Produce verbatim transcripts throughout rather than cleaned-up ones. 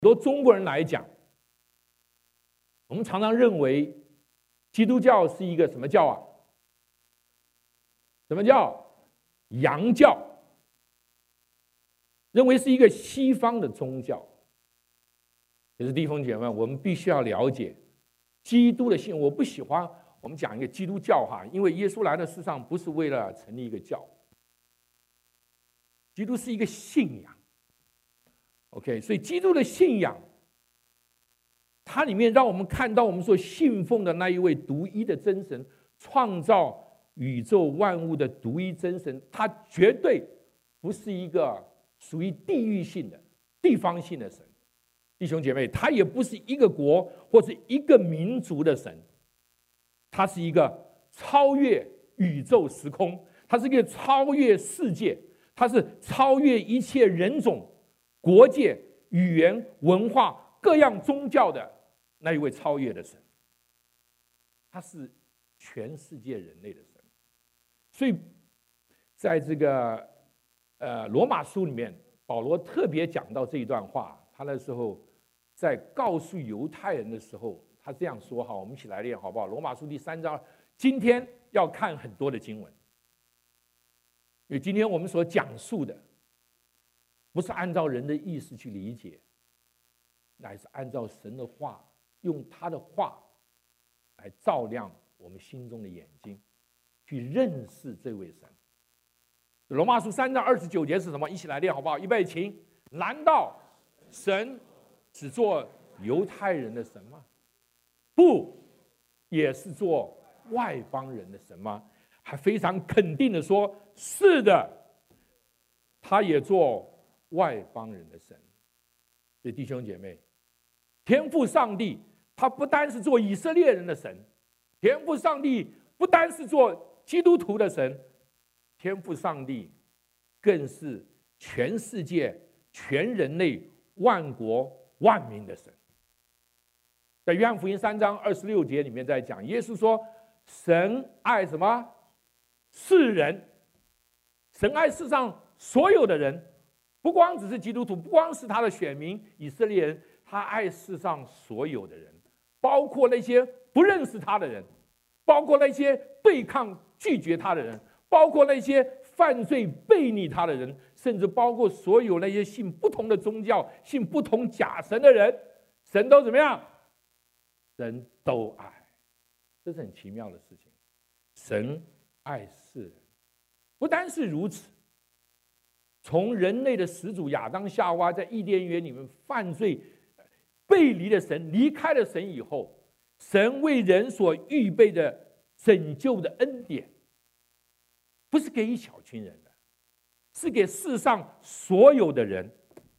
多中国人来讲，我们常常认为基督教是一个什么教啊？什么教？洋教，认为是一个西方的宗教。可是弟兄姐妹们，我们必须要了解基督的信。我不喜欢我们讲一个基督教哈，因为耶稣来到世上不是为了成立一个教，基督是一个信仰。OK， 所以基督的信仰，它里面让我们看到我们所信奉的那一位独一的真神，创造宇宙万物的独一真神，他绝对不是一个属于地域性的、地方性的神。弟兄姐妹，他也不是一个国或者一个民族的神，他是一个超越宇宙时空，他是一个超越世界，他是超越一切人种、国界、语言、文化、各样宗教的那一位超越的神，他是全世界人类的神。所以在这个呃罗马书里面，保罗特别讲到这一段话。他那时候在告诉犹太人的时候，他这样说哈，我们一起来练好不好？罗马书第三章，今天要看很多的经文，因为今天我们所讲述的不是按照人的意思去理解，乃是按照神的话，用他的话来照亮我们心中的眼睛，去认识这位神。罗马书三章二十九节是什么？一起来练好不好？预备，请。难道神只做犹太人的神吗？不，也是做外邦人的神吗？还非常肯定的说，是的，他也做外邦人的神。所以弟兄姐妹，天父上帝他不单是做以色列人的神，天父上帝不单是做基督徒的神，天父上帝更是全世界、全人类、万国万民的神。在约翰福音三章二十六节里面在讲，耶稣说神爱什么？世人。神爱世上所有的人，不光只是基督徒，不光是他的选民以色列人，他爱世上所有的人，包括那些不认识他的人，包括那些对抗拒绝他的人，包括那些犯罪背逆他的人，甚至包括所有那些信不同的宗教、信不同假神的人，神都怎么样？神都爱。这是很奇妙的事情。神爱世人。不单是如此，从人类的始祖亚当夏娃在伊甸园里面犯罪背离了神，离开了神以后，神为人所预备的拯救的恩典，不是给一小群人的，是给世上所有的人。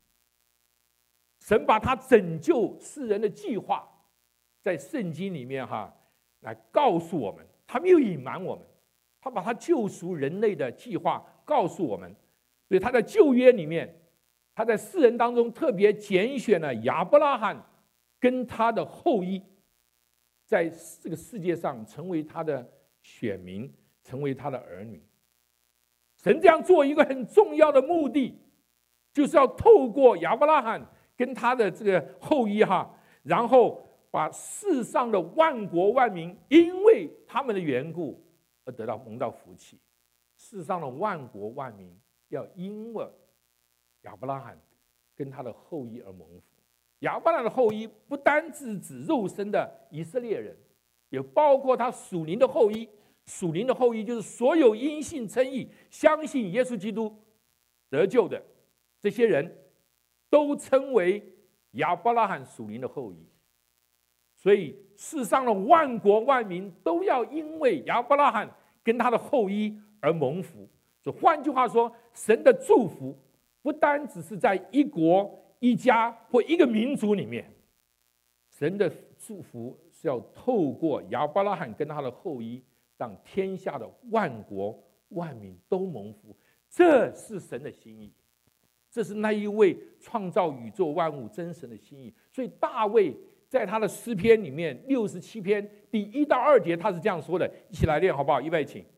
神把他拯救世人的计划在圣经里面哈来告诉我们，他没有隐瞒我们，他把他救赎人类的计划告诉我们。所以他在旧约里面，他在世人当中特别拣选了亚伯拉罕跟他的后裔，在这个世界上成为他的选民，成为他的儿女。神这样做一个很重要的目的，就是要透过亚伯拉罕跟他的这个后裔哈，然后把世上的万国万民因为他们的缘故而得到蒙到福气。世上的万国万民要因为亚伯拉罕跟他的后裔而蒙福。亚伯拉罕的后裔不单是指肉身的以色列人，也包括他属灵的后裔。属灵的后裔就是所有因信称义、相信耶稣基督得救的这些人，都称为亚伯拉罕属灵的后裔。所以世上的万国万民都要因为亚伯拉罕跟他的后裔而蒙福。所以换句话说，神的祝福不单只是在一国一家或一个民族里面，神的祝福是要透过亚伯拉罕跟他的后裔，让天下的万国万民都蒙福。这是神的心意，这是那一位创造宇宙万物真神的心意。所以大卫在他的诗篇里面六十七篇第一到二节，他是这样说的，一起来练好不好？预备，请。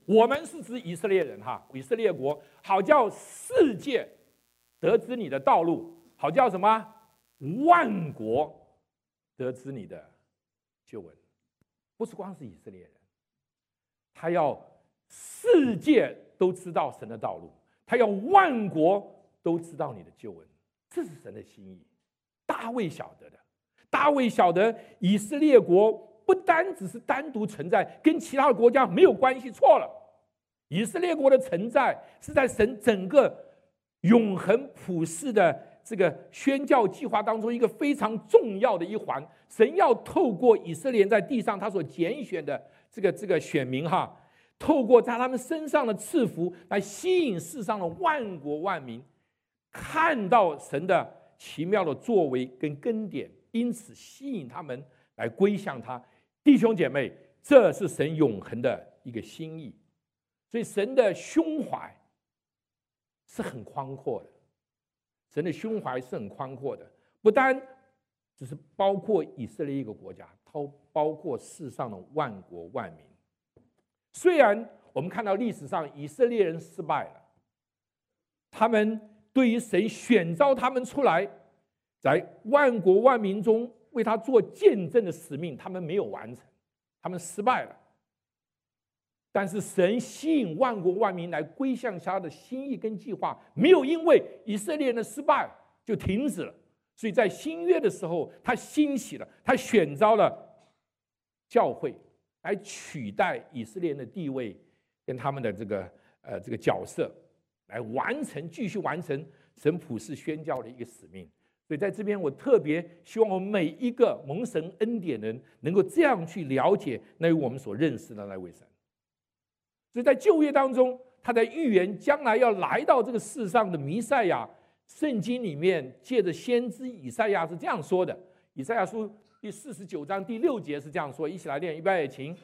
我们是指以色列人哈，以色列国，好叫世界得知你的道路，好叫什么？万国得知你的救恩。不是光是以色列人，他要世界都知道神的道路，他要万国都知道你的救恩，这是神的心意。大卫晓得的，大卫晓得以色列国不单只是单独存在，跟其他的国家没有关系，错了。以色列国的存在是在神整个永恒普世的这个宣教计划当中一个非常重要的一环。神要透过以色列人在地上他所拣选的这个这个选民哈，透过在他们身上的赐福来吸引世上的万国万民看到神的奇妙的作为跟根点，因此吸引他们来归向他。弟兄姐妹，这是神永恒的一个心意。所以神的胸怀是很宽阔的，神的胸怀是很宽阔的，不单只是包括以色列一个国家，它包括世上的万国万民。虽然我们看到历史上以色列人失败了，他们对于神选召他们出来，在万国万民中为他做见证的使命，他们没有完成，他们失败了。但是神吸引万国万民来归向他的心意跟计划，没有因为以色列人的失败就停止了。所以在新约的时候，他兴起了，他选召了教会来取代以色列人的地位跟他们的这个呃这个角色，来完成继续完成神普世宣教的一个使命。所以在这边我特别希望我们每一个蒙神恩典人能够这样去了解那位我们所认识的那位神。所以在旧约当中，他在预言将来要来到这个世上的弥赛亚。圣经里面借着先知以赛亚是这样说的，以赛亚书第四十九章第六节是这样说，一起来念，预备请。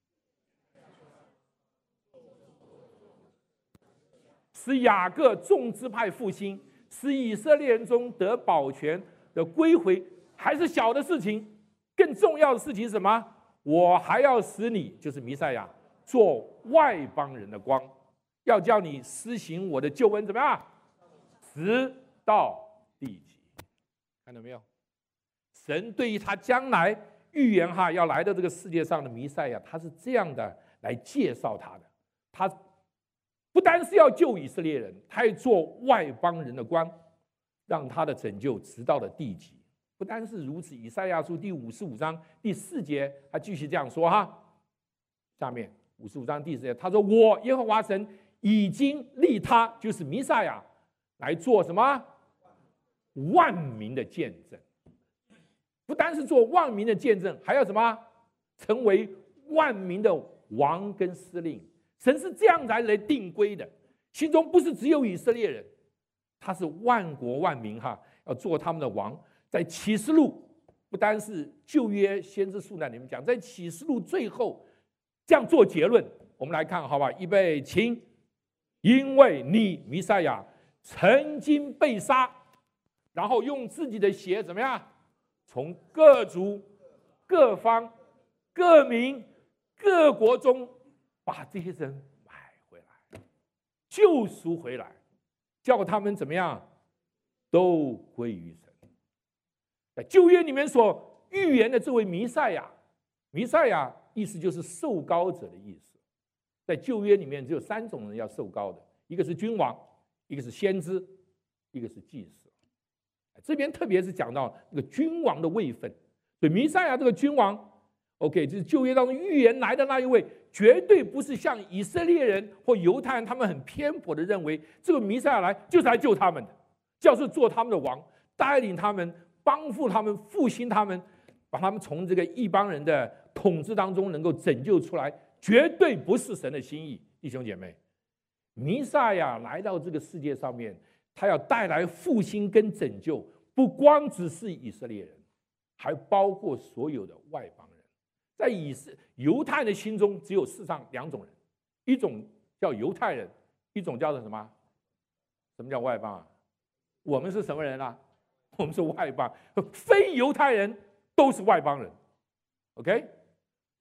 使雅各众支派复兴，使以色列人中得保全的归回，还是小的事情，更重要的事情是什么？我还要使你，就是弥赛亚，做外邦人的光，要叫你施行我的救恩，怎么样？直到地极。看到没有？神对于他将来预言哈要来的这个世界上的弥赛亚，他是这样的来介绍他的。他不单是要救以色列人，他也做外邦人的光，让他的拯救直到了地极。不单是如此，以赛亚书第五十五章第四节，他继续这样说哈。下面五十五章第四节，他说：“我耶和华神已经立他，就是弥赛亚，来做什么？万民的见证。不单是做万民的见证，还要什么？成为万民的王跟司令。神是这样来来定规的，心中不是只有以色列人，他是万国万民哈，要做他们的王。在启示录，不单是旧约先知书那里面讲，在启示录最后这样做结论。我们来看，好吧，预备，请。因为你弥赛亚曾经被杀，然后用自己的血怎么样？从各族、各方、各民、各国中把这些人买回来，救赎回来，叫他们怎么样？都归于神。在旧约里面所预言的这位弥赛亚，弥赛亚意思就是受膏者的意思。在旧约里面只有三种人要受膏的，一个是君王，一个是先知，一个是祭司。这边特别是讲到那个君王的位分，所以弥赛亚这个君王 ，OK， 就是旧约当中预言来的那一位，绝对不是像以色列人或犹太人他们很偏颇的认为，这个弥赛亚来就是来救他们的，就是做他们的王，带领他们，帮助他们，复兴他们，把他们从这个异邦人的统治当中能够拯救出来，绝对不是神的心意，弟兄姐妹。弥赛亚来到这个世界上面，他要带来复兴跟拯救，不光只是以色列人，还包括所有的外邦人。在以色犹太人的心中，只有世上两种人，一种叫犹太人，一种叫做什么？什么叫外邦啊？我们是什么人啊？我们是外邦，非犹太人都是外邦人。OK，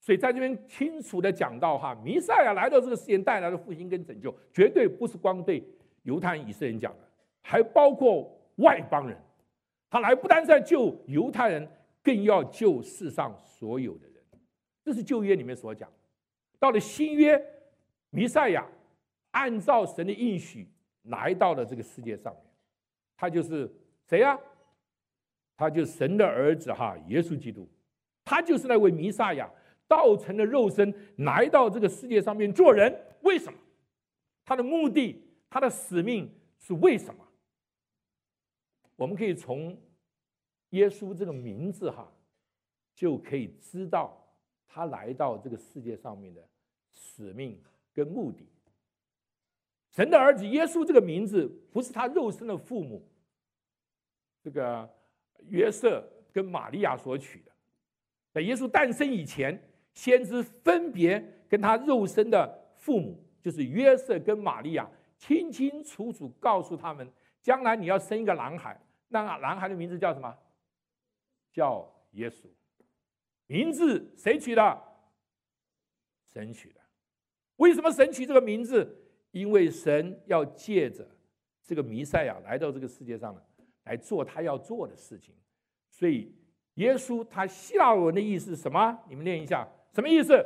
所以在这边清楚的讲到哈，弥赛亚来到这个世界带来的复兴跟拯救，绝对不是光对犹太人、以色列人讲的，还包括外邦人。他来不单是在救犹太人，更要救世上所有的人。这是旧约里面所讲。到了新约，弥赛亚按照神的应许来到了这个世界上面，他就是谁呀、啊？他就是神的儿子哈，耶稣基督。他就是那位弥赛亚，道成了肉身来到这个世界上面做人。为什么？他的目的，他的使命是为什么？我们可以从耶稣这个名字哈，就可以知道他来到这个世界上面的使命跟目的。神的儿子耶稣这个名字不是他肉身的父母这个约瑟跟玛利亚所取的，在耶稣诞生以前，先知分别跟他肉身的父母，就是约瑟跟玛利亚，清清楚楚告诉他们，将来你要生一个男孩，那男孩的名字叫什么？叫耶稣。名字谁取的？神取的。为什么神取这个名字？因为神要借着这个弥赛亚来到这个世界上呢，来做他要做的事情。所以耶稣他希腊文的意思是什么？你们念一下，什么意思？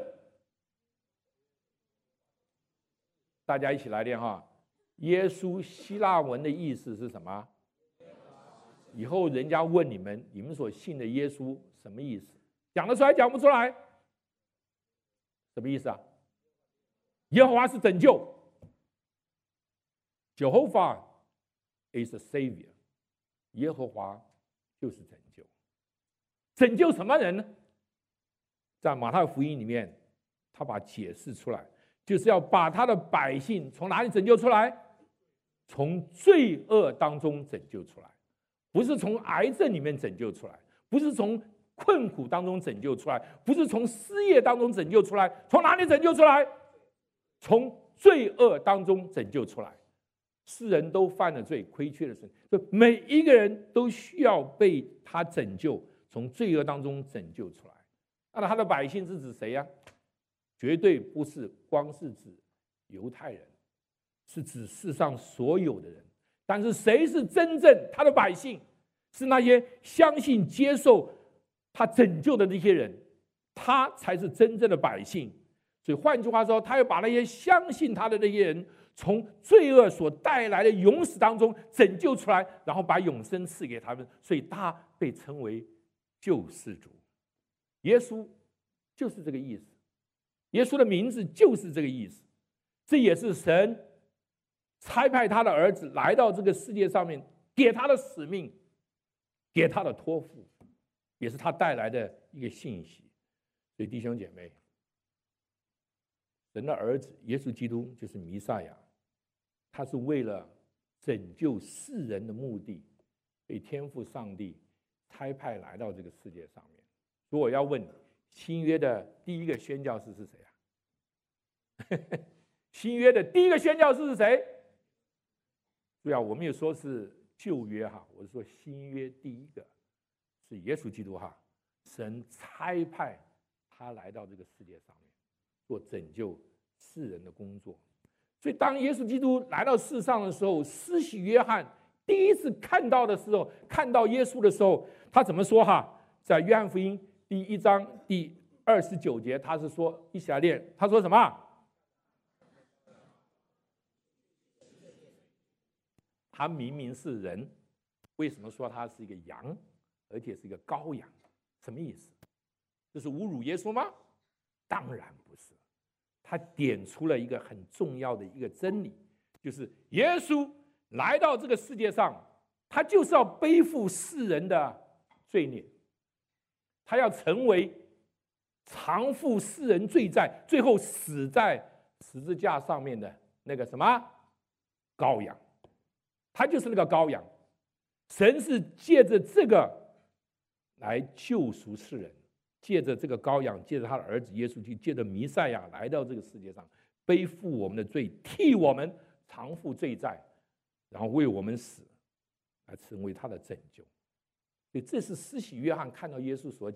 大家一起来念哈。耶稣希腊文的意思是什么？以后人家问你们，你们所信的耶稣什么意思？讲得出来讲不出来？什么意思啊？耶和华是拯救。Jehovah is a savior， 耶和华就是拯救。拯救什么人呢？在马太福音里面，他把解释出来，就是要把他的百姓从哪里拯救出来？从罪恶当中拯救出来，不是从癌症里面拯救出来，不是从困苦当中拯救出来，不是从失业当中拯救出来，从哪里拯救出来？从罪恶当中拯救出来。世人都犯了罪，亏缺了神，所以每一个人都需要被他拯救，从罪恶当中拯救出来。那他的百姓是指谁呀、啊？绝对不是光是指犹太人，是指世上所有的人。但是谁是真正他的百姓？是那些相信接受他拯救的那些人，他才是真正的百姓。所以换句话说，他要把那些相信他的那些人从罪恶所带来的永死当中拯救出来，然后把永生赐给他们，所以他被称为救世主。耶稣就是这个意思，耶稣的名字就是这个意思。这也是神差派他的儿子来到这个世界上面，给他的使命，给他的托付，也是他带来的一个信息。所以弟兄姐妹，神的儿子耶稣基督就是弥赛亚，他是为了拯救世人的目的，被天父上帝差派来到这个世界上面。所以我要问你，新约的第一个宣教士是谁啊？新约的第一个宣教士是谁？对啊，我们也说是旧约哈，我是说新约第一个是耶稣基督哈，神差派他来到这个世界上面，做拯救世人的工作。所以当耶稣基督来到世上的时候，施洗约翰第一次看到的时候，看到耶稣的时候，他怎么说哈？在约翰福音第一章第二十九节，他是说，一起来念，他说什么？他明明是人，为什么说他是一个羊，而且是一个羔羊？什么意思？这是侮辱耶稣吗？当然不是。他点出了一个很重要的一个真理，就是耶稣来到这个世界上，他就是要背负世人的罪孽，他要成为偿付世人罪债，最后死在十字架上面的那个什么羔羊。他就是那个羔羊，神是借着这个来救赎世人，借着这个羔羊，借着他的儿子耶稣基督，借着弥赛亚来到这个世界上，背负我们的罪，替我们偿付罪债，然后为我们死，来成为他的拯救。所以这是施洗约翰看到耶稣所讲，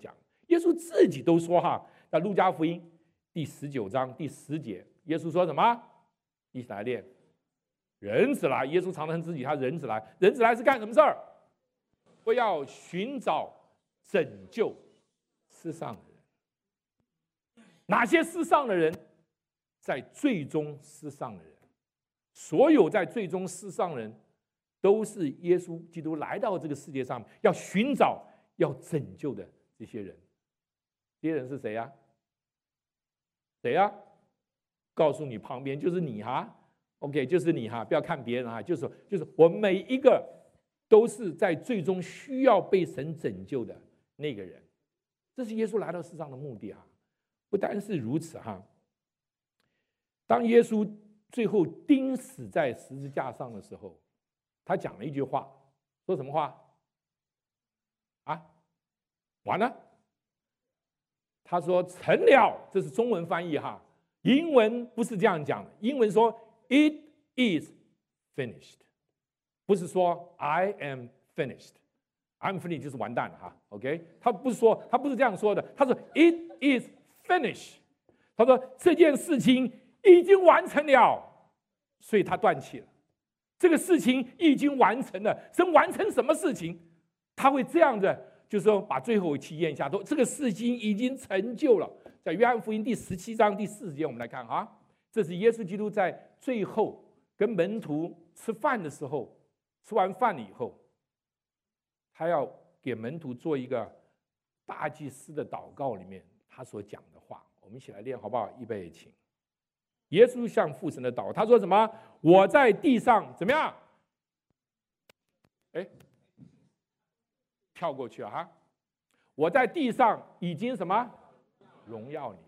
耶稣自己都说哈，在路加福音第十九章第十节，耶稣说什么？一起来念。人子来，耶稣常常自己他人子来，人子来是干什么事儿？我要寻找拯救世上的人。哪些世上的人？在最终世上的人，所有在最终世上的人，都是耶稣基督来到这个世界上要寻找、要拯救的这些人。这些人是谁呀、啊？谁呀、啊？告诉你旁边就是你哈 ，OK， 就是你哈，不要看别人哈，就是就是我们每一个都是在最终需要被神拯救的那个人。这是耶稣来到世上的目的哈。不单是如此哈。当耶稣最后钉死在十字架上的时候，他讲了一句话，说什么话？啊，完了。他说成了，这是中文翻译哈，英文不是这样讲的，英文说 It is finished， 不是说 I am finished，I'm finished 就是完蛋了哈 ，OK， 他不是说他不是这样说的，他说 It is finished， 他说这件事情已经完成了，所以他断气了。这个事情已经完成了，神完成什么事情？他会这样的，就是说把最后一气咽下，都这个事情已经成就了。在约翰福音第十七章第四十节，我们来看哈，这是耶稣基督在最后跟门徒吃饭的时候，吃完饭了以后，他要给门徒做一个大祭司的祷告里面他所讲的话，我们一起来念好不好？预备，请。耶稣向父神的祷告，他说什么？我在地上怎么样？哎，跳过去啊哈！我在地上已经什么？荣耀你们。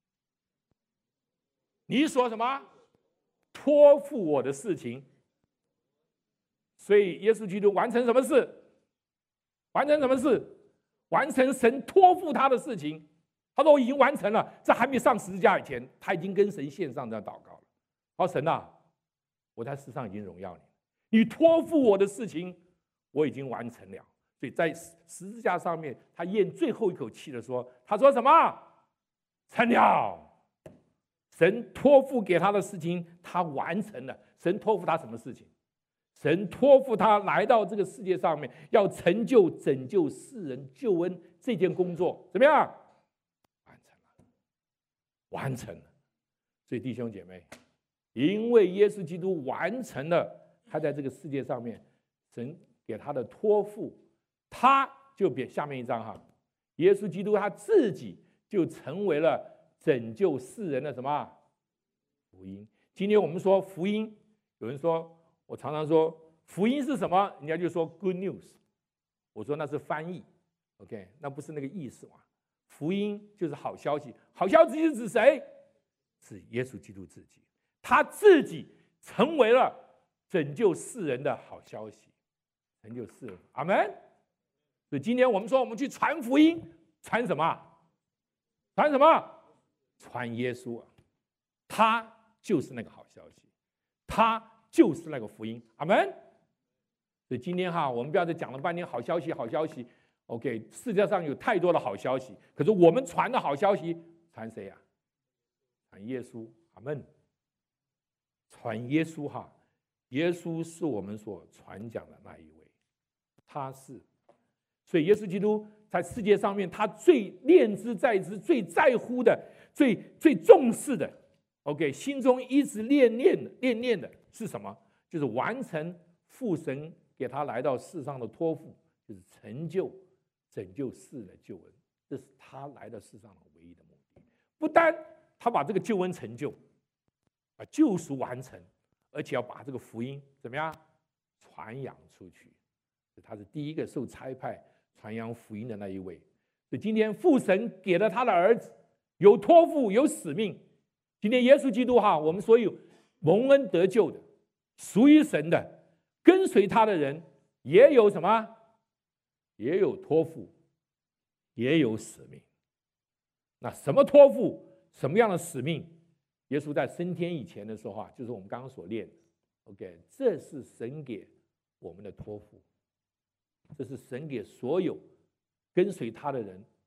你说什么？托付我的事情。所以耶稣基督完成什么事？完成什么事？完成神托付他的事情。他说我已经完成了，在还没上十字架以前，他已经跟神献上这样祷告了。好，神啊，我在世上已经荣耀你，你托付我的事情，我已经完成了。所以在十字架上面，他咽最后一口气的说：“他说什么？成了。”神托付给他的事情，他完成了。神托付他什么事情？神托付他来到这个世界上面，要成就拯救世人救恩这件工作，怎么样？完成了，完成了。所以弟兄姐妹，因为耶稣基督完成了他在这个世界上面神给他的托付，他就变下面一章哈，耶稣基督他自己就成为了拯救世人的什么福音。今天我们说福音，有人说，我常常说福音是什么，人家就说 good news， 我说那是翻译 ，OK， 那不是那个意思嘛。福音就是好消息，好消息是指谁？是耶稣基督自己，他自己成为了拯救世人的好消息，拯救世人，阿门。所以今天我们说我们去传福音，传什么？传什么？传耶稣啊，他就是那个好消息，他就是那个福音，阿门。所以今天哈，我们不要再讲了半天好消息，好消息。OK， 世界上有太多的好消息，可是我们传的好消息，传谁呀、啊？传耶稣，阿门。传耶稣哈，耶稣是我们所传讲的那一位，他是。所以耶稣基督在世界上面，他最念之在之、最在乎的、最最重视的 ，OK， 心中一直念念的、念念的是什么？就是完成父神给他来到世上的托付，就是成就、拯救世的救恩。这是他来到世上的唯一的目的。不单他把这个救恩成就，把救赎完成，而且要把这个福音怎么样传扬出去。他是第一个受差派传扬福音的那一位。所以今天父神给了他的儿子有托付有使命。今天耶稣基督哈，我们所有蒙恩得救的属于神的跟随他的人也有什么？也有托付，也有使命。那什么托付？什么样的使命？耶稣在升天以前的时候啊，就是我们刚刚所练的 OK， 这是神给我们的托付，这是神给所有跟随他的人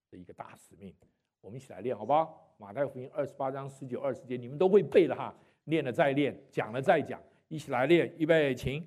的一个大使命。我们一起来练好不好？马太福音二十八章十九、二十节，你们都会背了哈，练了再练，讲了再讲，一起来练，预备，请。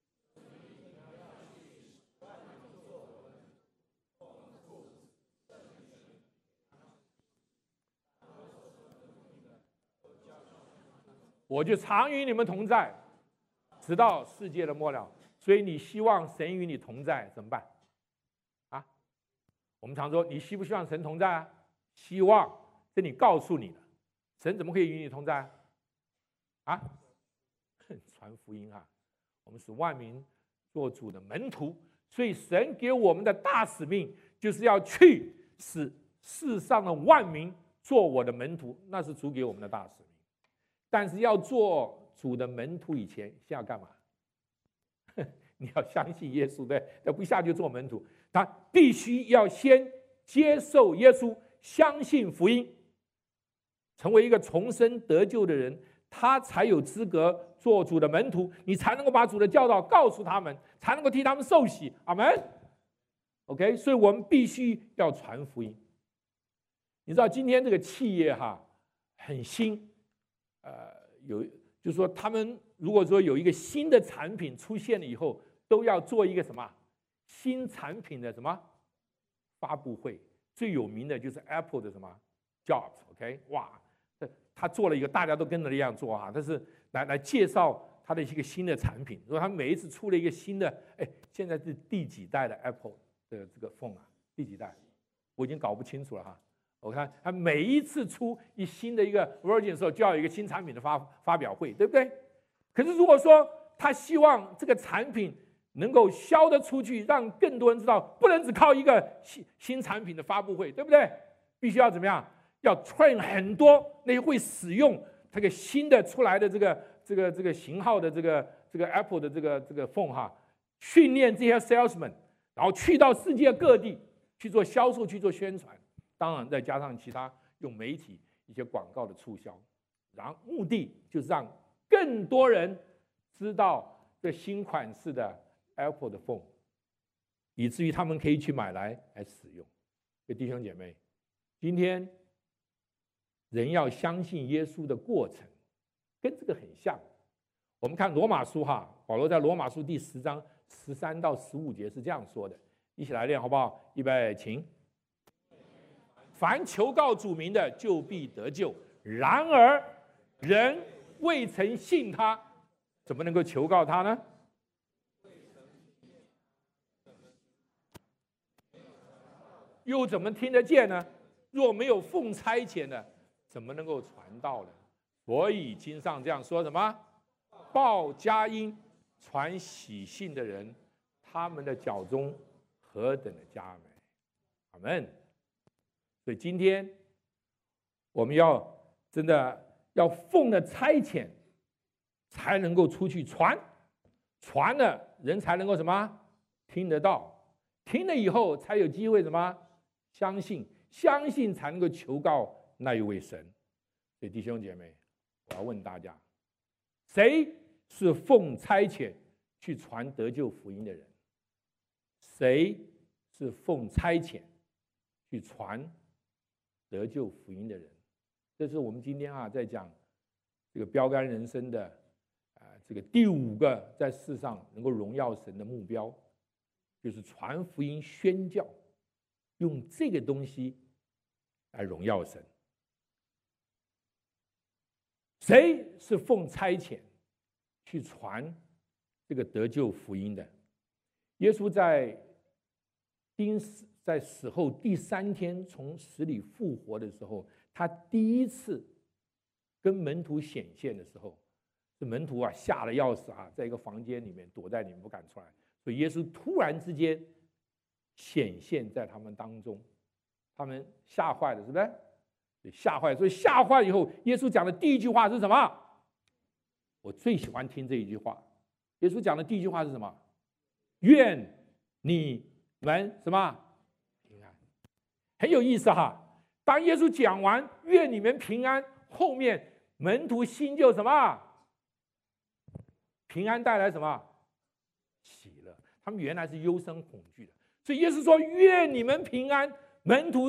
我就常与你们同在，直到世界的末了。所以你希望神与你同在怎么办？啊？我们常说你希不希望神同在啊？希望，这里告诉你的，神怎么可以与你同在？啊？传福音啊！我们使万民做主的门徒，所以神给我们的大使命就是要去使世上的万民做我的门徒，那是主给我们的大使命。但是要做主的门徒以前，先要干嘛？你要相信耶稣，对，要不一下就做门徒，他必须要先接受耶稣，相信福音，成为一个重生得救的人，他才有资格做主的门徒，你才能够把主的教导告诉他们，才能够替他们受洗。阿们。OK， 所以我们必须要传福音。你知道今天这个企业哈很新。呃，有就是说，他们如果说有一个新的产品出现了以后，都要做一个什么新产品的什么发布会。最有名的就是 Apple 的什么 Jobs，OK， 哇，他做了一个，大家都跟着一样做啊，但是来来介绍他的一个新的产品。如果他每一次出了一个新的，哎，现在是第几代的 Apple 的这个 phone 啊？第几代？我已经搞不清楚了哈。我看他每一次出一新的一个 version 的时候，就要有一个新产品的发发表会，对不对？可是如果说他希望这个产品能够销得出去，让更多人知道，不能只靠一个新新产品的发布会，对不对？必须要怎么样？要 train 很多那些会使用这个新的出来的这个这个这个型号的这个这个 Apple 的这个这个 phone 哈，训练这些 salesman， 然后去到世界各地去做销售，去做宣传。当然，再加上其他用媒体一些广告的促销，然后目的就是让更多人知道这新款式的 Apple 的 phone， 以至于他们可以去买来来使用。所以弟兄姐妹，今天人要相信耶稣的过程，跟这个很像。我们看罗马书哈，保罗在罗马书第十章十三到十五节是这样说的，一起来练好不好？预备，请。凡求告主名的，就必得救。然而，人未曾信他，怎么能够求告他呢？又怎么听得见呢？若没有奉差遣的，怎么能够传道呢？所以经上这样说什么？报佳音、传喜信的人，他们的脚中何等的佳美！阿们。所以今天我们要真的要奉了差遣，才能够出去传，传了人才能够什么听得到，听了以后才有机会什么相信，相信才能够求告那一位神。所以弟兄姐妹，我要问大家，谁是奉差遣去传得救福音的人？谁是奉差遣去传得救福音的人？这是我们今天啊在讲这个标杆人生的啊这个第五个在世上能够荣耀神的目标，就是传福音宣教，用这个东西来荣耀神。谁是奉差遣去传这个得救福音的？耶稣在钉死在死后第三天从死里复活的时候，他第一次跟门徒显现的时候，这门徒啊吓得要死啊，在一个房间里面躲在里面不敢出来，所以耶稣突然之间显现在他们当中，他们吓坏了，是不是？吓坏了，所以吓坏了以后，耶稣讲的第一句话是什么？我最喜欢听这一句话。耶稣讲的第一句话是什么？愿你们什么平安？很有意思哈。当耶稣讲完愿你们平安，后面门徒心就什么？平安带来什么？喜乐。他们原来是忧伤恐惧的，所以耶稣说愿你们平安，门徒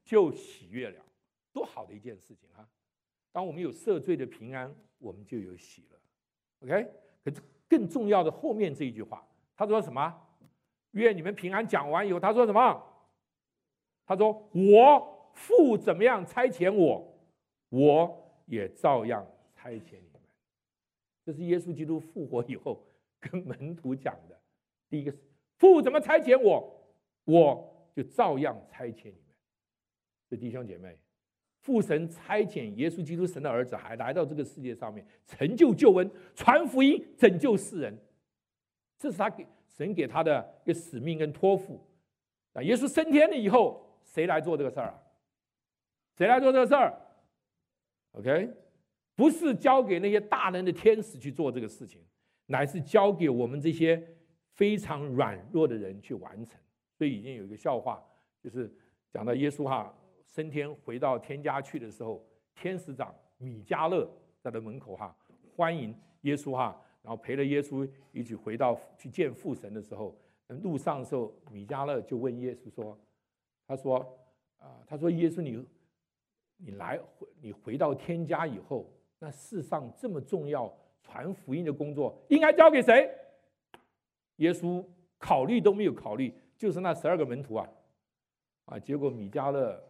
就喜悦了。多好的一件事情啊！当我们有赦罪的平安，我们就有喜了。OK， 可是更重要的后面这一句话，他说什么？愿你们平安讲完以后，他说什么？他说我父怎么样差遣我，我也照样差遣你们。这是耶稣基督复活以后跟门徒讲的。第一个是父怎么差遣我，我就照样差遣你们。所以弟兄姐妹，父神差遣耶稣基督神的儿子还来到这个世界上面，成就救恩，传福音，拯救世人。这是他给神给他的一个使命跟托付。那耶稣升天了以后，谁来做这个事儿啊？谁来做这个事儿 ？OK， 不是交给那些大能的天使去做这个事情，乃是交给我们这些非常软弱的人去完成。所以已经有一个笑话，就是讲到耶稣哈升天回到天家去的时候，天使长米迦勒在他门口哈欢迎耶稣哈，然后陪了耶稣一起回到去见父神的时候，路上的时候，米迦勒就问耶稣说：“他说啊、呃，他说耶稣你你来你回到天家以后，那世上这么重要传福音的工作，应该交给谁？”耶稣考虑都没有考虑，就是那十二个门徒啊啊！结果米迦勒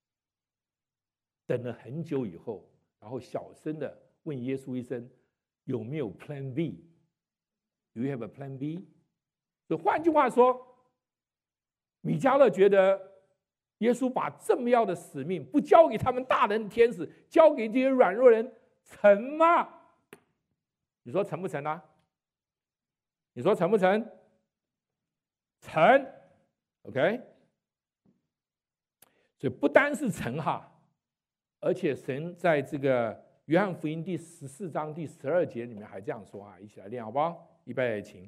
等了很久以后，然后小声的问耶稣一声：“有没有 Plan B？Do you have a Plan B？” 所以换句话说，米迦勒觉得耶稣把这么要的使命不交给他们大人天使，交给这些软弱人，成吗？你说成不成啊？你说成不成？成 ，OK。所以不单是成哈，而且神在这个约翰福音第十四章第十二节里面还这样说啊，一起来念好不好？预备，请。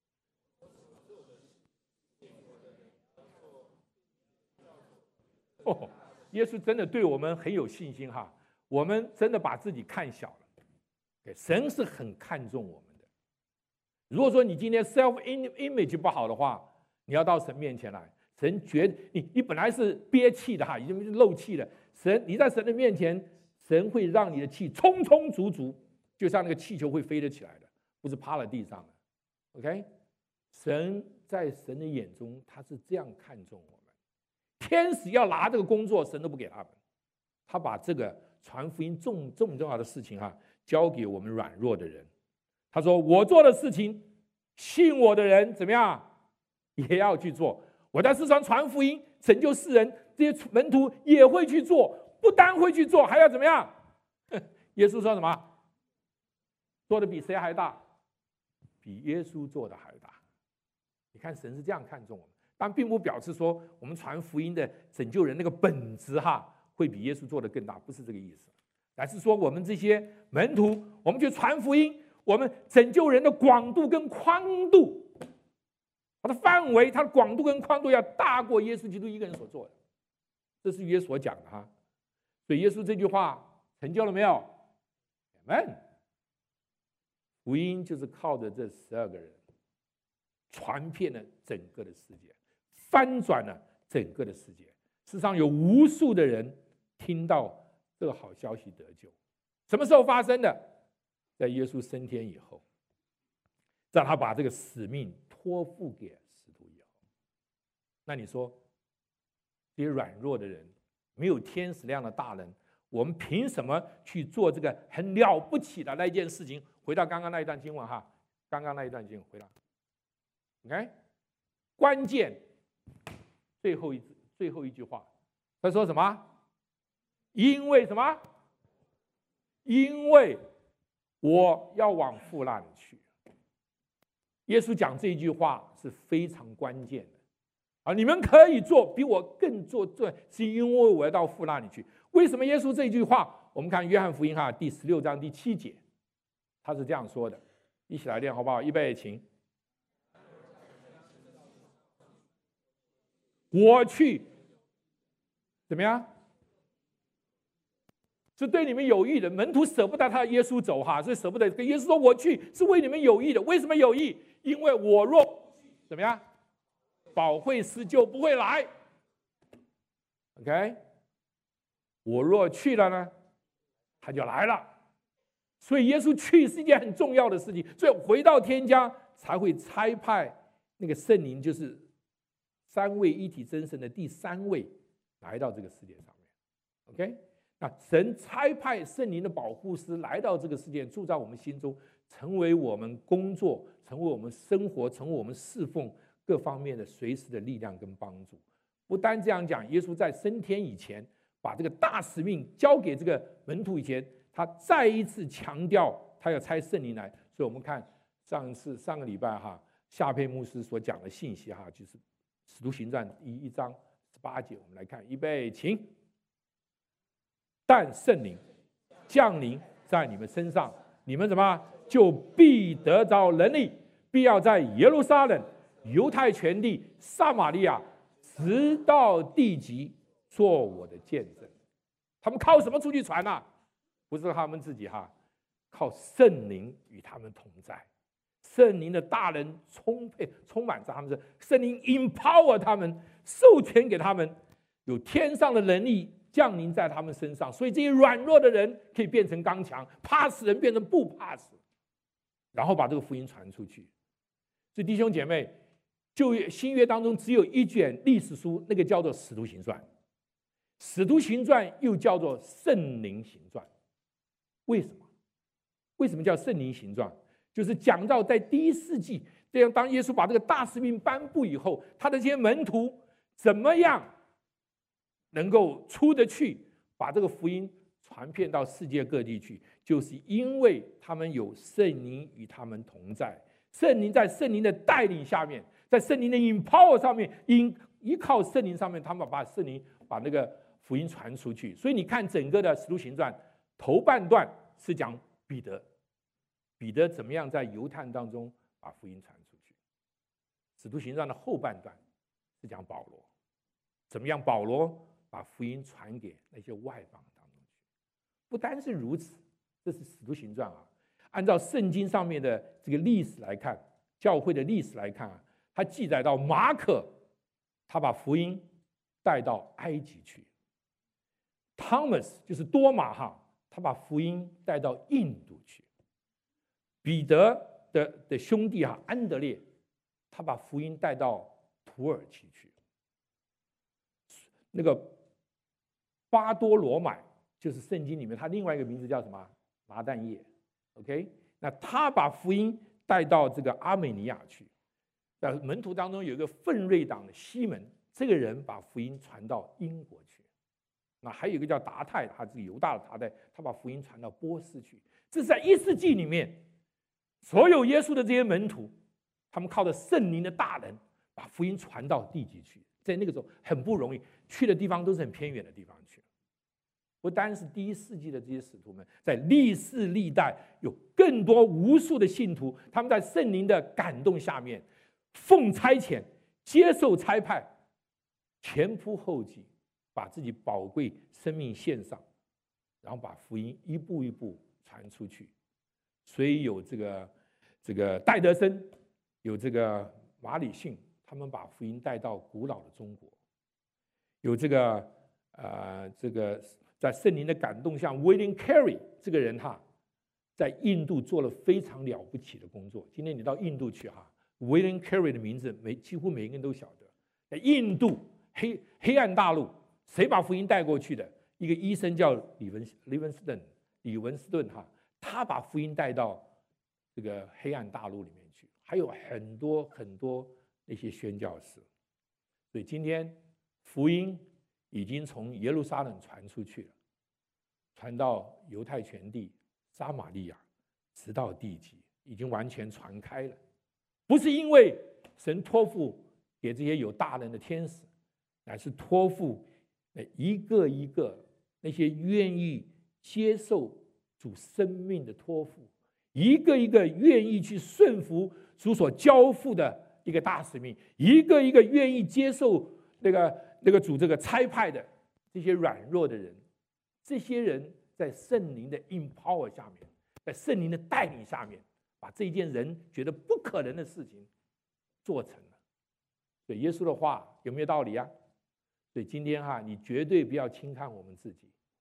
哦，耶稣真的对我们很有信心哈，我们真的把自己看小了，神是很看重我们的。如果说你今天 self image 不好的话，你要到神面前来，神觉得你你本来是憋气的哈，已经漏气了，神你在神的面前，神会让你的气充充足足，就像那个气球会飞得起来的，不是趴在地上的。OK， 神在神的眼中，他是这样看重我们。天使要拿这个工作，神都不给他们，他把这个传福音重重重要的事情哈、啊，交给我们软弱的人。他说：“我做的事情，信我的人怎么样，也要去做。我在世上传福音，拯救世人，这些门徒也会去做，不单会去做，还要怎么样？”耶稣说什么？做的比谁还大？比耶稣做的还大。你看，神是这样看重我们。但并不表示说我们传福音的拯救人那个本质哈会比耶稣做的更大，不是这个意思，乃是说我们这些门徒，我们去传福音，我们拯救人的广度跟宽度，它的范围、它的广度跟宽度要大过耶稣基督一个人所做的，这是约所讲的哈。所以耶稣这句话成就了没有？ Amen。福音就是靠着这十二个人传遍了整个的世界。翻转了整个的世界，世上有无数的人听到这个好消息得救。什么时候发生的？在耶稣升天以后，让他把这个使命托付给使徒以后。那你说，这些软弱的人，没有天使那样的大人，我们凭什么去做这个很了不起的那一件事情？回到刚刚那一段经文哈，刚刚那一段经文回到 ，OK， 关键。最后一最后一句话，他说什么？因为什么？因为我要往父那里去。耶稣讲这一句话是非常关键的啊！你们可以做比我更做对，是因为我要到父那里去。为什么耶稣这一句话？我们看约翰福音哈第十六章第七节，他是这样说的，一起来念好不好？预备，请。我去，怎么样？是对你们有益的。门徒舍不得他耶稣走哈，所以舍不得跟耶稣说：“我去是为你们有益的。”为什么有益？因为我若怎么样，保惠师就不会来。OK， 我若去了呢，他就来了。所以耶稣去是一件很重要的事情，所以回到天家才会差派那个圣灵，就是三位一体真神的第三位来到这个世界上面。 OK， 那神差派圣灵的保护师来到这个世界，住在我们心中，成为我们工作，成为我们生活，成为我们侍奉各方面的随时的力量跟帮助。不单这样讲，耶稣在升天以前，把这个大使命交给这个门徒以前，他再一次强调他要差圣灵来。所以我们看上次上个礼拜哈，夏佩牧师所讲的信息哈，就是使徒行传一一章十八节，我们来看，预备，请。但圣灵降临在你们身上，你们怎么就必得着能力，必要在耶路撒冷、犹太全地、撒玛利亚，直到地极，做我的见证。他们靠什么出去传啊？不是他们自己哈，靠圣灵与他们同在，圣灵的大能充沛充满着他们，圣灵 empower 他们，授权给他们有天上的能力降临在他们身上，所以这些软弱的人可以变成刚强，怕死人变成不怕死，然后把这个福音传出去。所以弟兄姐妹，旧约新约当中只有一卷历史书，那个叫做《使徒行传》，《使徒行传》又叫做《圣灵行传》。为什么？为什么叫圣灵行传？就是讲到在第一世纪，这样当耶稣把这个大使命颁布以后，他的这些门徒怎么样能够出得去，把这个福音传遍到世界各地去，就是因为他们有圣灵与他们同在，圣灵在圣灵的带领下面，在圣灵的 empower 上面，因依靠圣灵上面，他们把圣灵把那个福音传出去。所以你看整个的使徒行传头半段是讲彼得，彼得怎么样在犹太当中把福音传出去。使徒行传的后半段是讲保罗，怎么样保罗把福音传给那些外邦当中去。不单是如此，这是使徒行传啊。按照圣经上面的这个历史来看，教会的历史来看啊，它记载到马可，他把福音带到埃及去。Thomas 就是多马哈，他把福音带到印度去。彼得 的, 的兄弟哈安德烈，他把福音带到土耳其去。那个巴多罗买就是圣经里面他另外一个名字叫什么？拿但业。OK， 那他把福音带到这个阿美尼亚去。在门徒当中有一个奋锐党的西门，这个人把福音传到英国去。那还有一个叫达泰，他是犹大的达泰，他把福音传到波斯去。这是在一世纪里面，所有耶稣的这些门徒，他们靠着圣灵的大能，把福音传到地极去。在那个时候很不容易，去的地方都是很偏远的地方去。不单是第一世纪的这些使徒们，在历世历代有更多无数的信徒，他们在圣灵的感动下面，奉差遣，接受差派，前仆后继，把自己宝贵生命献上，然后把福音一步一步传出去。所以有这个这个戴德生，有这个马礼逊，他们把福音带到古老的中国。有这个呃这个在圣灵的感动下 ，William Carey 这个人哈，在印度做了非常了不起的工作。今天你到印度去哈 ，William Carey 的名字每几乎每一个人都晓得。在印度黑黑暗大陆，谁把福音带过去的？一个医生叫李文李文斯顿，李文斯顿哈，他把福音带到这个黑暗大陆里面去。还有很多很多那些宣教士。所以今天福音已经从耶路撒冷传出去了，传到犹太全地、撒玛利亚，直到地极，已经完全传开了。不是因为神托付给这些有大能的天使，乃是托付一个一个那些愿意接受主生命的托付，一个一个愿意去顺服主所交付的一个大使命，一个一个愿意接受那个那个主这个差派的这些软弱的人，这些人在圣灵的 empower 下面，在圣灵的带领下面，把这件人觉得不可能的事情做成了。所以耶稣的话有没有道理啊？所以今天哈，你绝对不要轻看我们自己，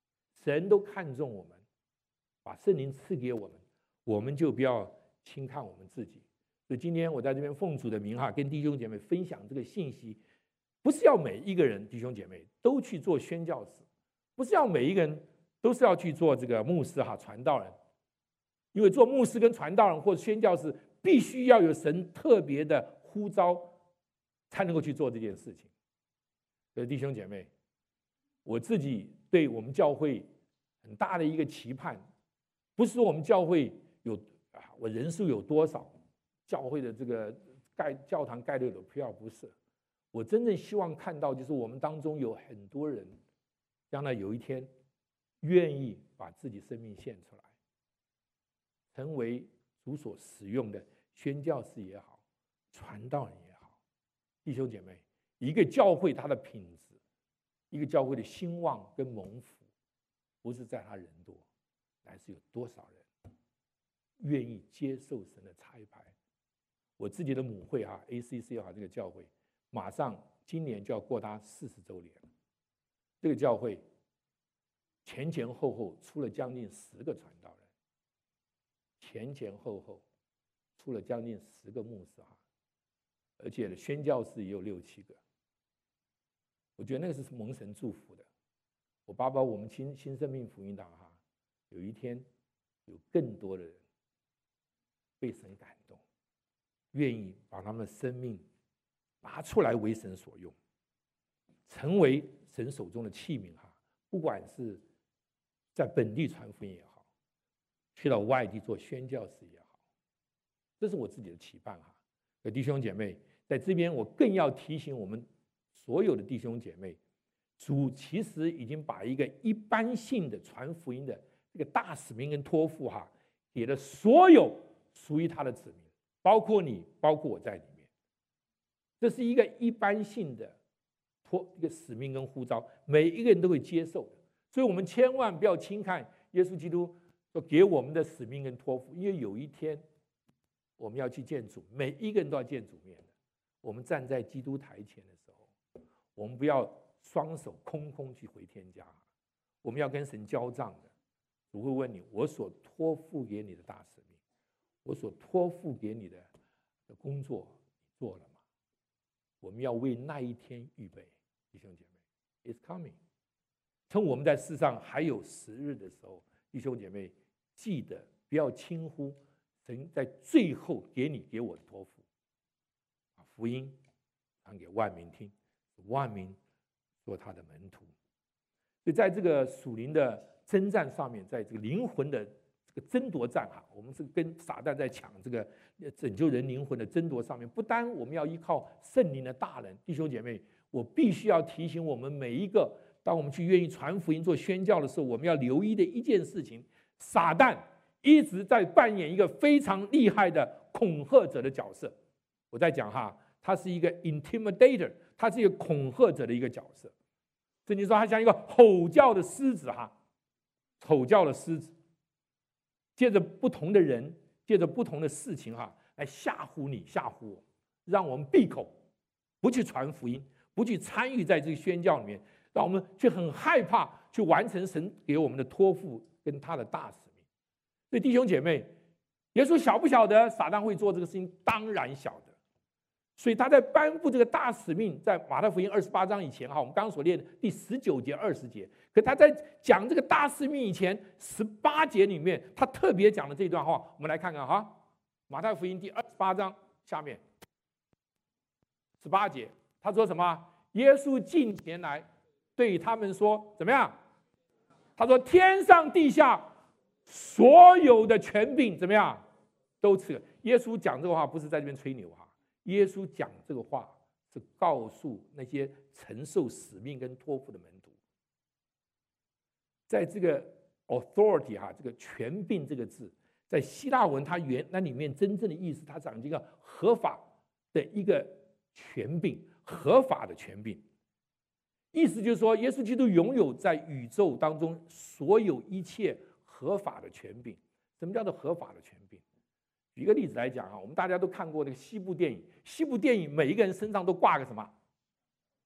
神都看重我们，把圣灵赐给我们，我们就不要轻看我们自己。所以今天我在这边奉主的名哈，跟弟兄姐妹分享这个信息，不是要每一个人弟兄姐妹都去做宣教士，不是要每一个人都是要去做这个牧师哈传道人，因为做牧师跟传道人或者宣教士，必须要有神特别的呼召，才能够去做这件事情。所以弟兄姐妹，我自己对我们教会很大的一个期盼，不是说我们教会有啊，我人数有多少，教会的这个盖教堂盖的有多漂亮，不是。我真正希望看到，就是我们当中有很多人，将来有一天愿意把自己生命献出来，成为主所使用的宣教士也好，传道人也好。弟兄姐妹，一个教会它的品质，一个教会的兴旺跟蒙福，不是在他人多，乃是有多少人愿意接受神的差派。我自己的母会哈 A C C 哈这个教会，马上今年就要过它四十周年了。这个教会前前后后出了将近十个传道人，前前后后出了将近十个牧师哈，而且宣教士也有六七个。我觉得那个是蒙神祝福的。我爸爸我们新新生命福音堂哈，有一天有更多的人被神感动，愿意把他们的生命拿出来为神所用，成为神手中的器皿哈。不管是在本地传福音也好，去到外地做宣教士也好，这是我自己的期盼哈。弟兄姐妹，在这边我更要提醒我们所有的弟兄姐妹，主其实已经把一个一般性的传福音的这个大使命跟托付哈，给了所有属于他的子民，包括你，包括我在里面。这是一个一般性的托一个使命跟呼召，每一个人都会接受的。所以我们千万不要轻看耶稣基督所给我们的使命跟托付，因为有一天我们要去见主，每一个人都要见主面的。我们站在基督台前的时候，我们不要双手空空去回天家，我们要跟神交账的。主会问你，我所托付给你的大使命，我所托付给你的工作，你做了吗？我们要为那一天预备。弟兄姐妹 ，It's coming。趁我们在世上还有时日的时候，弟兄姐妹，记得不要轻忽神在最后给你给我的托付，把福音传给万民听，万民做他的门徒。所以在这个属灵的征战上面，在这个灵魂的这个争夺战哈，我们是跟撒旦在抢这个拯救人灵魂的争夺上面，不单我们要依靠圣灵的大能，弟兄姐妹，我必须要提醒我们每一个，当我们去愿意传福音做宣教的时候，我们要留意的一件事情，撒旦一直在扮演一个非常厉害的恐吓者的角色。我在讲哈，他是一个 intimidator， 他是一个恐吓者的一个角色。圣经说他像一个吼叫的狮子哈，吼叫的狮子，借着不同的人，借着不同的事情哈，来吓唬你，吓唬我，让我们闭口，不去传福音，不去参与在这个宣教里面，让我们却很害怕去完成神给我们的托付跟他的大使命。所以弟兄姐妹，耶稣晓不晓得撒旦会做这个事情？当然晓得。所以他在颁布这个大使命，在马太福音二十八章以前哈，我们刚刚所念的第十九节、二十节，可他在讲这个大使命以前十八节里面，他特别讲了这段话，我们来看看哈，马太福音第二十八章下面十八节，他说什么？耶稣近前来对他们说，怎么样？他说天上地下所有的权柄怎么样都赐。耶稣讲这个话不是在这边吹牛哈。耶稣讲这个话是告诉那些承受使命跟托付的门徒，在这个 authority 哈，这个权柄这个字，在希腊文它原那里面真正的意思，它讲一个合法的一个权柄，合法的权柄，意思就是说，耶稣基督拥有在宇宙当中所有一切合法的权柄。什么叫做合法的权柄？举一个例子来讲啊，我们大家都看过那个西部电影，西部电影每一个人身上都挂个什么？挂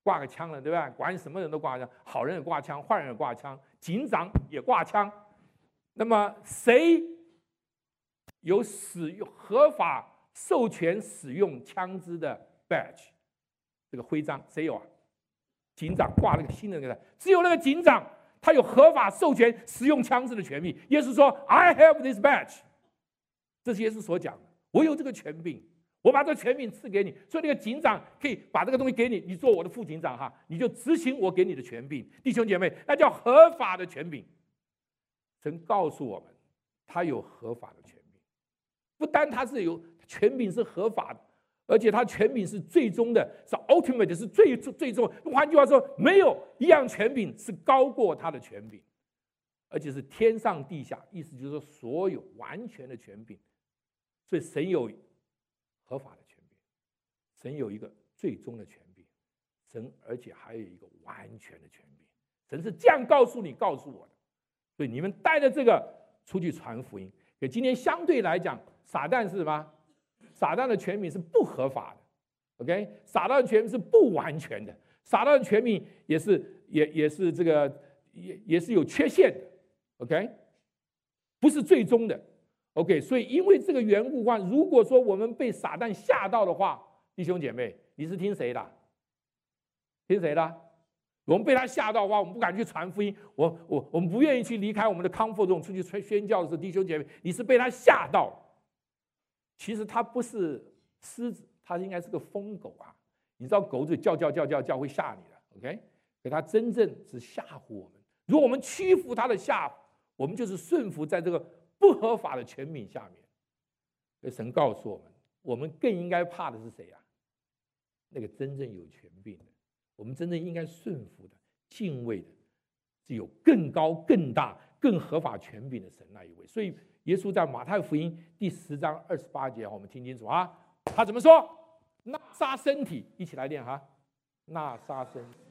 挂个枪了，对吧？管什么人都挂枪，好人也挂枪，坏人也挂枪，警长也挂枪。那么谁有使用合法授权使用枪支的 badge 这个徽章？谁有啊？警长挂了个新的那个，只有那个警长他有合法授权使用枪支的权利。耶稣说 ：“I have this badge。”这是耶稣所讲的，我有这个权柄。我把这个权柄赐给你，所以那个警长可以把这个东西给你，你做我的副警长哈，你就执行我给你的权柄。弟兄姐妹，那叫合法的权柄。神告诉我们，他有合法的权柄，不单他是有权柄是合法的，而且他权柄是最终的，是 ultimate， 是最最终。换句话说，没有一样权柄是高过他的权柄，而且是天上地下，意思就是说所有完全的权柄。所以神有合法的权柄，神有一个最终的权柄，神而且还有一个完全的权柄。神是这样告诉你、告诉我的。所以你们带着这个出去传福音。可今天相对来讲，撒旦是什么？撒旦的权柄是不合法的 ，OK？ 撒旦的权柄是不完全的，撒旦的权柄也是也也是这个也也是有缺陷的 ，OK？ 不是最终的。OK， 所以因为这个缘故话，如果说我们被撒旦吓到的话，弟兄姐妹，你是听谁的？听谁的？我们被他吓到的话，我们不敢去传福音，我我我们不愿意去离开我们的comfort zone出去宣教的时候，弟兄姐妹，你是被他吓到。其实他不是狮子，他应该是个疯狗啊！你知道狗子叫叫叫叫叫会吓你的 ，OK？ 可他真正是吓唬我们。如果我们屈服他的吓唬，我们就是顺服在这个不合法的权柄下面。所以神告诉我们，我们更应该怕的是谁啊？那个真正有权柄的，我们真正应该顺服的、敬畏的，是有更高、更大、更合法权柄的神那一位。所以耶稣在马太福音第十章二十八节，我们听清楚啊，他怎么说？那杀身体，一起来念哈，那杀身体，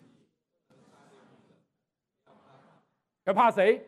要怕谁？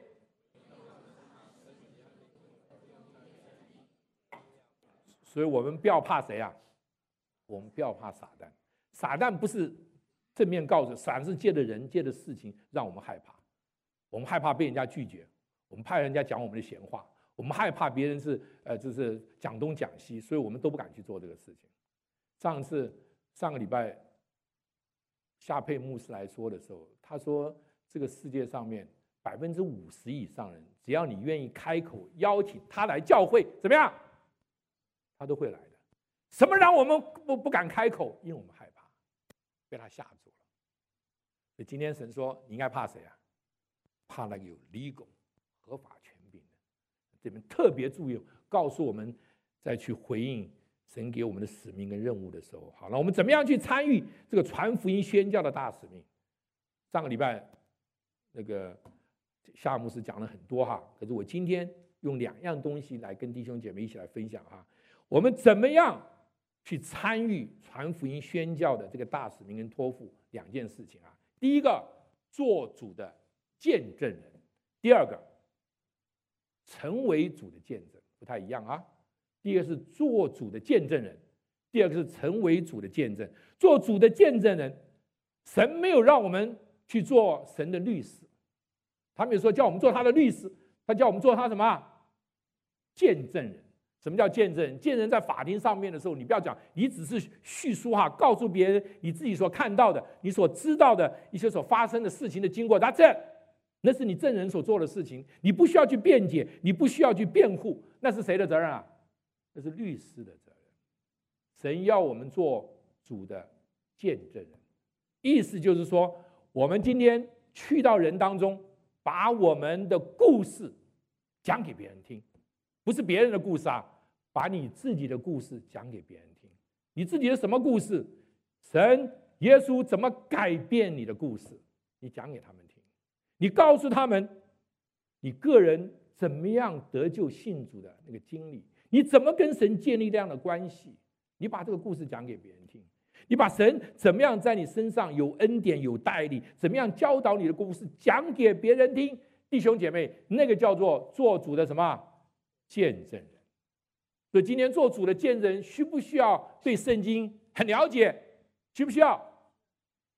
所以我们不要怕谁啊？我们不要怕撒旦。撒旦不是正面告诉，撒旦是借着人、借着事情让我们害怕。我们害怕被人家拒绝，我们怕人家讲我们的闲话，我们害怕别人是呃，就是讲东讲西，所以我们都不敢去做这个事情。上次上个礼拜，夏佩牧师来说的时候，他说这个世界上面百分之五十以上人，只要你愿意开口邀请他来教会，怎么样？他都会来的。什么让我们不不敢开口？因为我们害怕被他吓住了。所以今天神说，你应该怕谁啊？怕那个有 legal 合法权柄的。这边特别注意，告诉我们再去回应神给我们的使命跟任务的时候，好了，我们怎么样去参与这个传福音宣教的大使命？上个礼拜那个夏牧师讲了很多哈，可是我今天用两样东西来跟弟兄姐妹一起来分享哈。我们怎么样去参与传福音宣教的这个大使命跟托付两件事情啊？第一个，做主的见证人；第二个，成为主的见证，不太一样啊。第一个是做主的见证人，第二个是成为主的见证。做主的见证人，神没有让我们去做神的律师，他没有说叫我们做他的律师，他叫我们做他什么？见证人。什么叫见证人？见证人在法庭上面的时候，你不要讲，你只是叙述哈，告诉别人你自己所看到的、你所知道的一些所发生的事情的经过。That's it，那是你证人所做的事情，你不需要去辩解，你不需要去辩护，那是谁的责任啊？那是律师的责任。神要我们做主的见证人，意思就是说，我们今天去到人当中，把我们的故事讲给别人听。不是别人的故事啊，把你自己的故事讲给别人听。你自己的什么故事？神、耶稣怎么改变你的故事？你讲给他们听。你告诉他们，你个人怎么样得救信主的那个经历，你怎么跟神建立这样的关系？你把这个故事讲给别人听。你把神怎么样在你身上有恩典、有带领，怎么样教导你的故事讲给别人听。弟兄姐妹，那个叫做做主的什么？见证人。所以今天做主的见证人需不需要对圣经很了解？需不需要？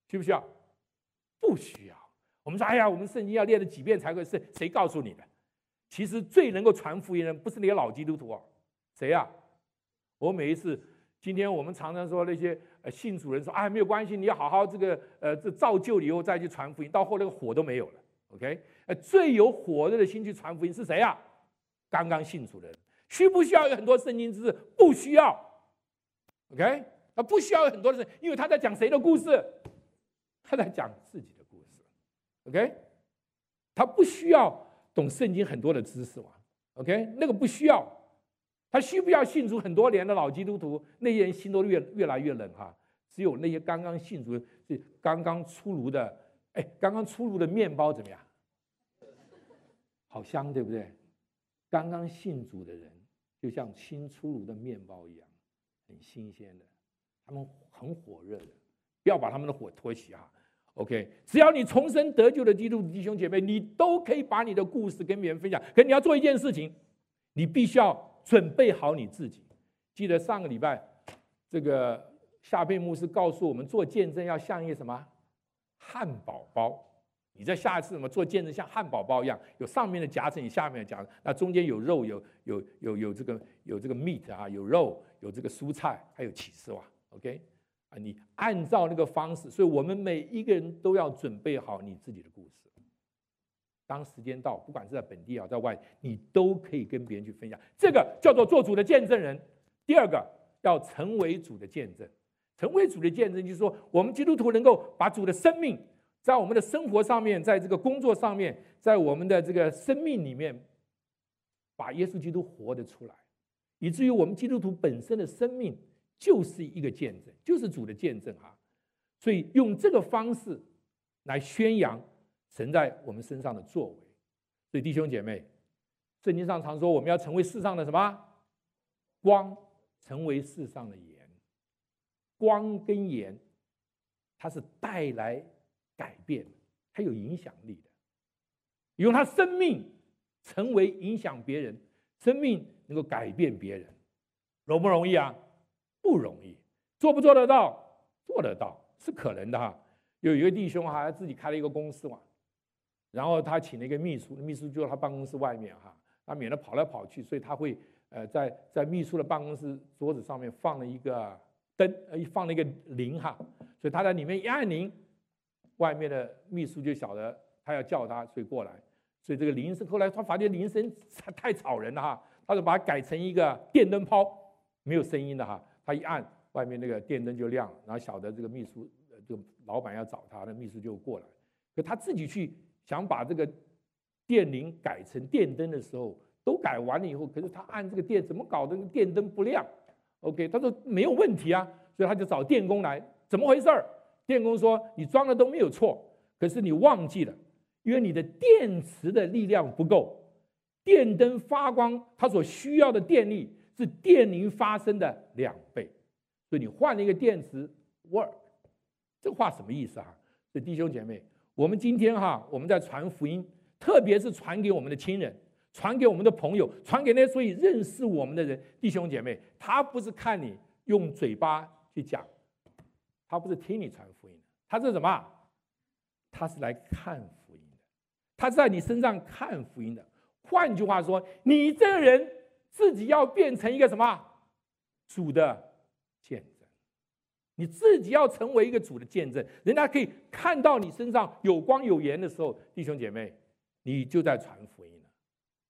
需不需要？不需要。我们说，哎呀，我们圣经要念了几遍才会是？谁告诉你的？其实最能够传福音的不是那些老基督徒啊，谁呀、啊？我每一次，今天我们常常说那些呃信主人说，哎，没有关系，你要好好这个呃这造就了以后再去传福音，到后那个火都没有了。OK， 呃，最有火热的心去传福音是谁呀、啊？刚刚信主的人。需不需要有很多圣经知识？不需要。OK， 他不需要有很多的人，因为他在讲谁的故事？他在讲自己的故事。OK， 他不需要懂圣经很多的知识嘛。OK， 那个不需要。他需不需要信主很多年的老基督徒？那些人心都越越来越冷哈。只有那些刚刚信主、是刚刚出炉的，哎，刚刚出炉的面包怎么样？好香，对不对？刚刚信主的人，就像新出炉的面包一样，很新鲜的，他们很火热的，不要把他们的火拖熄哈。OK， 只要你重生得救的基督徒弟兄姐妹，你都可以把你的故事跟别人分享。可你要做一件事情，你必须要准备好你自己。记得上个礼拜，这个夏佩牧师告诉我们，做见证要像一个什么汉堡包。你在下一次什么做见证，像汉堡包一样，有上面的夹层，有下面的夹层，那中间有肉，有有有有这个有这个 meat 啊，有肉，有这个蔬菜，还有起司哇 ，OK。啊，你按照那个方式，所以我们每一个人都要准备好你自己的故事。当时间到，不管是在本地啊，在外，你都可以跟别人去分享。这个叫做做主的见证人。第二个，要成为主的见证。成为主的见证，就是说，我们基督徒能够把主的生命，在我们的生活上面，在这个工作上面，在我们的这个生命里面，把耶稣基督活得出来，以至于我们基督徒本身的生命就是一个见证，就是主的见证啊！所以用这个方式来宣扬神在我们身上的作为。所以弟兄姐妹，圣经上常说我们要成为世上的什么光，成为世上的盐。光跟盐，它是带来改变，它有影响力的。用它生命成为影响别人，生命能够改变别人，容不容易啊？不容易。做不做得到？做得到，是可能的哈。有一个弟兄哈，他自己开了一个公司嘛，然后他请了一个秘书，秘书就在他办公室外面哈，他免得跑来跑去，所以他会呃在在秘书的办公室桌子上面放了一个灯，呃放了一个铃哈，所以他在里面一按铃，外面的秘书就晓得他要叫他，所以过来。所以这个铃声后来他发现铃声太吵人了哈，他就把它改成一个电灯泡，没有声音的哈。他一按，外面那个电灯就亮，然后晓得这个秘书，这个老板要找他，那秘书就过来。可他自己去想把这个电铃改成电灯的时候，都改完了以后，可是他按这个电怎么搞的，电灯不亮。OK， 他说没有问题啊，所以他就找电工来，怎么回事？电工说你装的都没有错，可是你忘记了。因为你的电池的力量不够，电灯发光它所需要的电力是电铃发生的两倍，所以你换了一个电池 work。 这话什么意思啊？所以弟兄姐妹，我们今天哈，我们在传福音，特别是传给我们的亲人，传给我们的朋友，传给那些所以认识我们的人。弟兄姐妹，他不是看你用嘴巴去讲，他不是听你传福音，他是什么？他是来看福音，他在你身上看福音的。换句话说，你这个人自己要变成一个什么主的见证，你自己要成为一个主的见证，人家可以看到你身上有光有盐的时候，弟兄姐妹，你就在传福音了。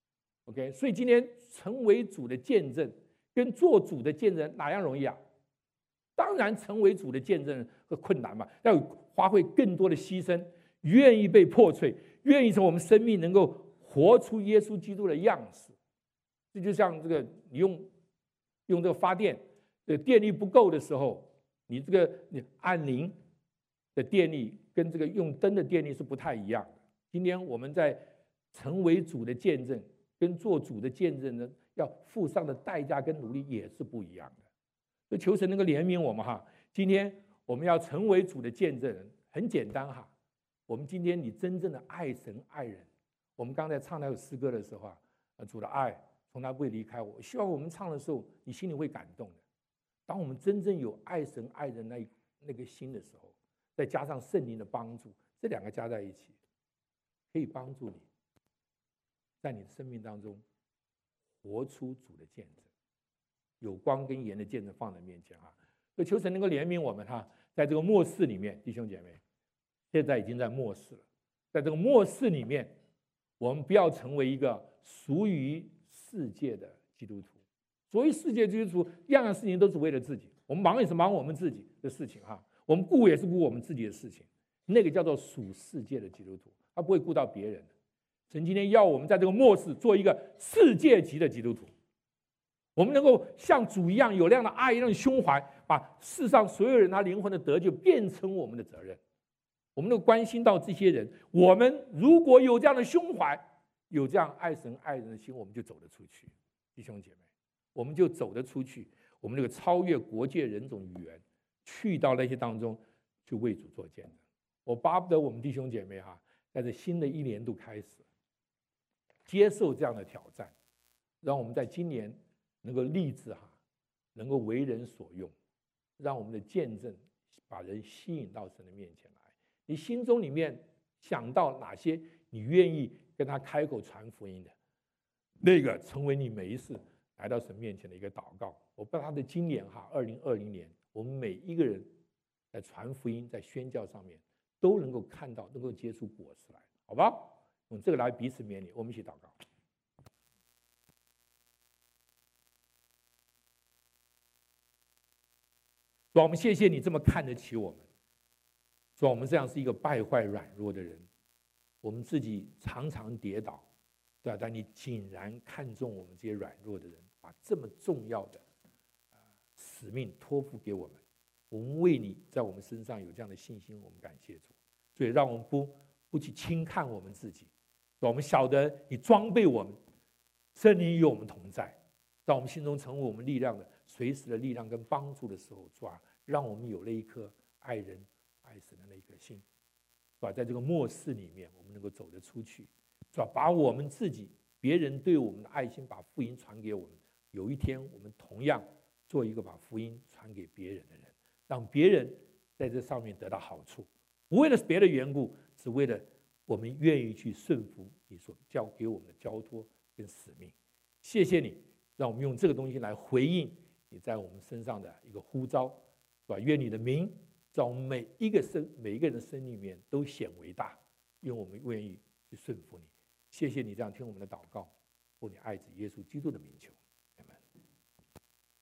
OK， 所以今天成为主的见证跟做主的见证哪样容易啊？当然成为主的见证和困难嘛，要花费更多的牺牲，愿意被破碎，愿意从我们生命能够活出耶稣基督的样式。这就像这个你用用这个发电，这个电力不够的时候，你这个你按铃的电力跟这个用灯的电力是不太一样的。今天我们在成为主的见证跟做主的见证呢，要付上的代价跟努力也是不一样的。所以求神能够怜悯我们哈。今天我们要成为主的见证人，很简单哈。我们今天你真正的爱神爱人，我们刚才唱那首诗歌的时候啊，主的爱从来不会离开我。我希望我们唱的时候，你心里会感动的。当我们真正有爱神爱人那那个心的时候， 再加上圣灵的帮助，这两个加在一起，可以帮助你在你的生命当中活出主的见证，有光跟盐的见证放在面前啊！所以求神能够怜悯我们哈，在这个末世里面，弟兄姐妹，现在已经在末世了，在这个末世里面，我们不要成为一个属于世界的基督徒。所谓世界基督徒，样样事情都是为了自己，我们忙也是忙我们自己的事情哈，我们顾也是顾我们自己的事情，那个叫做属世界的基督徒，他不会顾到别人的。神今天要我们在这个末世做一个世界级的基督徒，我们能够像主一样有那样的爱，那样的胸怀，把世上所有人他灵魂的得救变成我们的责任。我们能够关心到这些人，我们如果有这样的胸怀，有这样爱神爱人的心，我们就走得出去，弟兄姐妹，我们就走得出去，我们那个超越国界人种语言，去到那些当中去为主做见证。我巴不得我们弟兄姐妹哈，在这新的一年度开始，接受这样的挑战，让我们在今年能够立志哈，能够为人所用，让我们的见证把人吸引到神的面前来。你心中里面想到哪些你愿意跟他开口传福音的，那个成为你每一次来到神面前的一个祷告。我不知道他的今年哈，二零二零年，我们每一个人在传福音、在宣教上面都能够看到，能够结出果实来，好吧？用这个来彼此勉励，我们一起祷告。主啊，我们谢谢你这么看得起我们。主啊，我们这样是一个败坏软弱的人，我们自己常常跌倒，对吧？但你竟然看重我们这些软弱的人，把这么重要的、呃、使命托付给我们。我们为你在我们身上有这样的信心，我们感谢主。所以让我们不不去轻看我们自己，我们晓得你装备我们，圣灵与我们同在，在我们心中成为我们力量的随时的力量跟帮助的时候，主啊，让我们有了一颗爱人爱神的那一颗心，是吧？在这个末世里面，我们能够走得出去，是吧？把我们自己、别人对我们的爱心，把福音传给我们。有一天，我们同样做一个把福音传给别人的人，让别人在这上面得到好处，不为了别的缘故，只为了我们愿意去顺服你所交给我们的交托跟使命。谢谢你，让我们用这个东西来回应你在我们身上的一个呼召，是吧？愿你的名在我们每一个生每一个人的生命里面都显为大，因为我们愿意去顺服你。谢谢你这样听我们的祷告，奉你爱子耶稣基督的名求。